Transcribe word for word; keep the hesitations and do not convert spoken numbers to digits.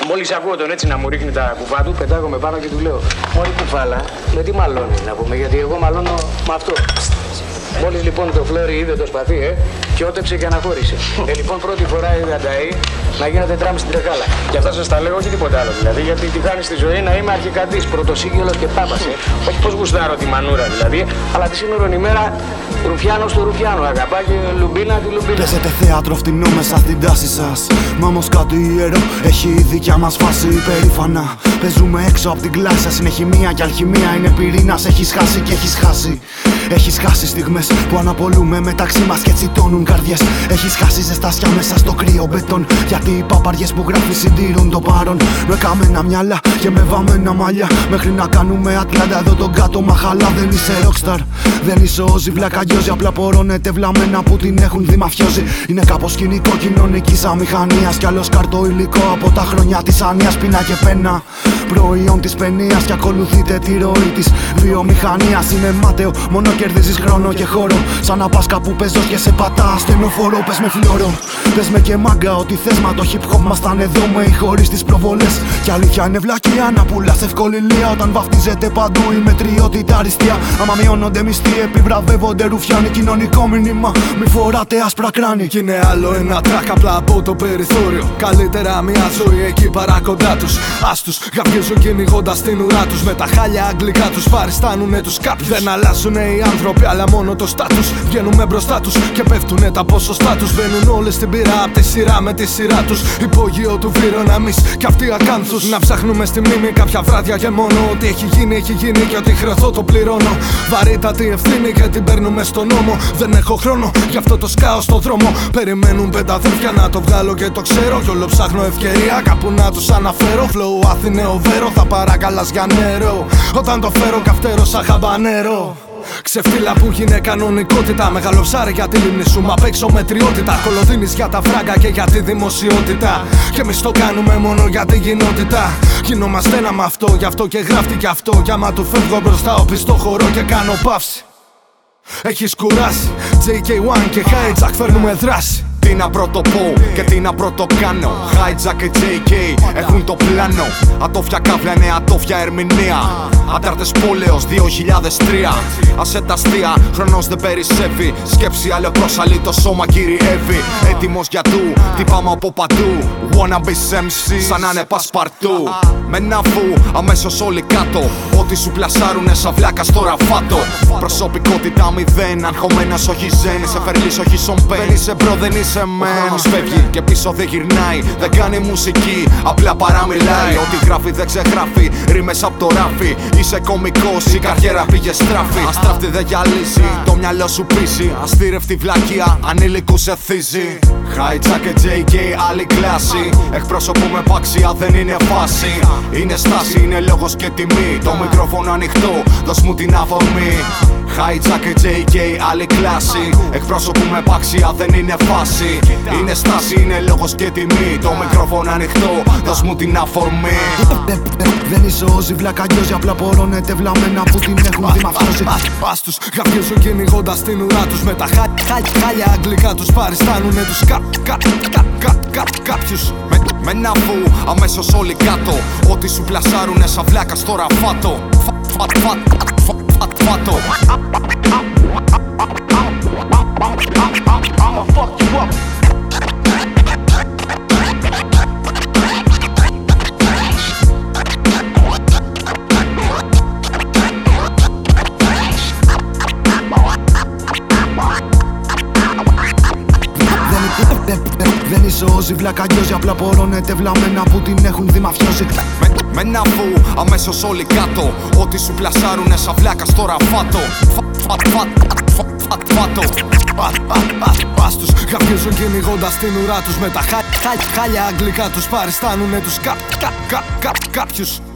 Μόλις ακούω τον έτσι να μου ρίχνει τα κουβά του, πετάγομαι πάνω και του λέω: μόλι κουφάλα, με τι μαλώνει να πούμε, γιατί εγώ μαλώνω με αυτό. Μόλις λοιπόν το φλόρι είδε το σπαθί, ε, και ότεψε και αναχώρησε. Ε, λοιπόν, πρώτη φορά είδα νταΐ να γίνεται τραμ στην τρεχάλα. Και αυτά σας τα λέω, όχι τίποτα άλλο δηλαδή, γιατί τη χάνει στη ζωή να είμαι αρχικαντής, πρωτοσύγγελος και πάπας. Ε. Όχι πως γουστάρω τη μανούρα δηλαδή, αλλά τη σήμερον ημέρα ρουφιάνο στο ρουφιάνο, αγαπά και λουμπίνα τη λουμπίνα. Παίζετε θέατρο φτηνό μέσα στην τάση σας. Μα όμως κάτι ιερό έχει η δικιά μας φάση υπερήφανα. Παίζουμε έξω από την κλάση σας, είναι χημεία και αλχημία, είναι πυρήνας. Έχεις χάσει και έχεις χάσει. Έχεις χάσει στιγμές που αναπολούμε μεταξύ μας και τσιτώνουν καρδιές. Έχεις χάσει ζεστάσια μέσα στο κρύο μπετόν, γιατί οι παπαριές που γράφει συντηρούν το παρόν. Με καμένα μυαλά και με βαμμένα μαλλιά, μέχρι να κάνουμε Ατλάντα εδώ τον κάτω μαχαλά. Δεν είσαι rockstar, δεν είσαι όζι, βλακαγιόζι. Απλά πορώνετε βλαμμένα που την έχουν δει μαφιόζι. Είναι κάπως σκηνικό κοινωνικής αμηχανίας, κι άλλο καρτό υλικό από τα χρόνια της άνοιας. Πίνα και πένα, προϊόν της παινίας, κι ακολουθείτε τη ροή της βιομηχανίας. Είναι μάταιο, μόνο κερδίζεις χρόνο και χώρο. Σαν να πας κάπου πεζός και σε πατά στενοφορό. Πες με φλόρο, πες με και μάγκα, ό,τι θες. Μα το hip hop μας ήταν εδώ με ή χωρίς τις προβολές. Κι αλήθεια είναι βλακιά να πουλάς ευκοληλία, όταν βαφτίζεται παντού η μετριότητα αριστεία. Άμα μειώνονται μισθοί, επιβραβεύονται ρουφιάνοι. Κοινωνικό μήνυμα, μη φοράτε άσπρα κράνη. Κι είναι άλλο ένα τρακ απλά από το περιθώριο. Καλύτερα μια ζωή εκεί παρά κοντά τους. Ας τους γαυγίζουν κυνηγώντας την ουρά τους. Με τα χάλια αγγλικά τους παριστάνουνε τους κάποιους. Δεν αλλάζουνε οι άνθρωποι αλλά μόνο το στάτους. Βγαίνουνε μπροστά τους και πέφτουνε τα ποσοστά τους. Μπαίνουν όλες στην πύρα απ' τη σειρά με τη σειρά τους. Υπόγειο του Βυροναμής κι αυτοί ακάνθους. Να ψάχνουμε στη μνήμη κάποια βράδια και μόνο. Ό,τι έχει γίνει έχει γίνει και ό,τι χρεωθώ το πληρώνω. Βαρύτατη ευθύνη και την παίρνουμε στον νόμο. Δεν έχω χρόνο, γι' αυτό το σκάω στο δρόμο. Περιμένουν πέντε αδέρφια να το βγάλω και το ξέρω. Κι όλο ψάχνω ευκαιρία κάπου να τους αναφέρω. Flow Αθηναίο Βέρο, θα παρακαλάς για νερό. Όταν το φέρω καυτέρο σαν χαμπανέρο. Ξεφύλα που γίνει κανονικότητα. Μεγάλο ψάρι για τη λίμνη σου, μα παίξω μετριότητα. Κολοδίνεις για τα φράγκα και για τη δημοσιότητα. Και εμείς το κάνουμε μόνο για την κοινότητα. Γινόμαστε ένα με αυτό, γι' αυτό και γράφτηκε αυτό. Κι άμα του φεύγω μπροστά, οπιστό χορό και κάνω παύση. Έχεις κουράσει, τζέι κέι ουάν και Hijack φέρνουμε δράση. Τι να πρωτοπώ και τι να πρωτοκάνω. Hijack και τζέι κέι έχουν το πλάνο. Ατόφια κάβλα είναι ατόφια ερμηνεία. Αντάρτες πόλεως δύο χιλιάδες τρία. Ασέτα αστεία, χρόνος δεν περισσεύει. Σκέψη αλλεπρόσαλη, το σώμα κυριεύει. Έτοιμος για του, τυπάμε από παντού. Wannabes εμ σι, σαν να είναι πασπαρτού. Με ένα βου, αμέσως όλοι κάτω. Ό,τι σου πλασάρουνε σαν βλάκα στο ραφάτο. Προσωπικότητα μηδέν, αγχωμένος όχι ζεν. Σε φερλής όχι σομπέν. Είσαι μπρο, δεν είσαι μεν. Ο χρόνος φεύγει και πίσω δεν γυρνάει. Δεν κάνει μουσική, απλά παραμιλάει. Ό,τι γράφει δεν ξεγράφει, ρήμες απ' το ράφι. Είσαι κωμικός, η καριέρα πήγε στράφη. Αστράφτη δεν γυαλίζει, το μυαλό σου πείσει. Αστήρευτη βλακεία, ανήλικους εθίζει. Hijack και τζέι κέι, άλλη κλάση. Εκπροσωπούμε παξιά, δεν είναι φάση. Είναι στάση, είναι λόγος και τιμή. Το μικρόφωνο ανοιχτό, δώσ' μου την αφορμή. Hijack και τζέι κέι, άλλη κλάση. Εκπροσωπούμε παξιά, δεν είναι φάση. Είναι στάση, είναι λόγος και τιμή. Το μικρόφωνο ανοιχτό, δώσ' μου την αφορμή. Δεν είσαι όζι, βλακαγιόζι, απλά πορώνετε βλαμμένα που την έχουν δει μαφιόζι. Πας τους γαυγίζουν κυνηγώντας την ουρά τους. Με τα χάλια αγγλικά τους παριστάνουνε τους κάποιους. Με ένα βου, αμέσως όλοι κάτω. Ό,τι σου πλασάρουνε σαν βλάκα στο ραφάτο. Φάτο. I'ma fuck you up. Δεν είσαι όζι, βλακαγιόζι, απλά πορώνετε βλαμμένα που την έχουν δει μαφιόζι. Με ένα βου, αμέσως όλοι κάτω. Ό,τι σου πλασάρουνε σαν βλάκα στο ραφάτο. Φάτο. Πας τους γαυγίζουν κυνηγώντας την ουρά τους. Με τα χάλια αγγλικά τους παριστάνουνε τους κάποιους.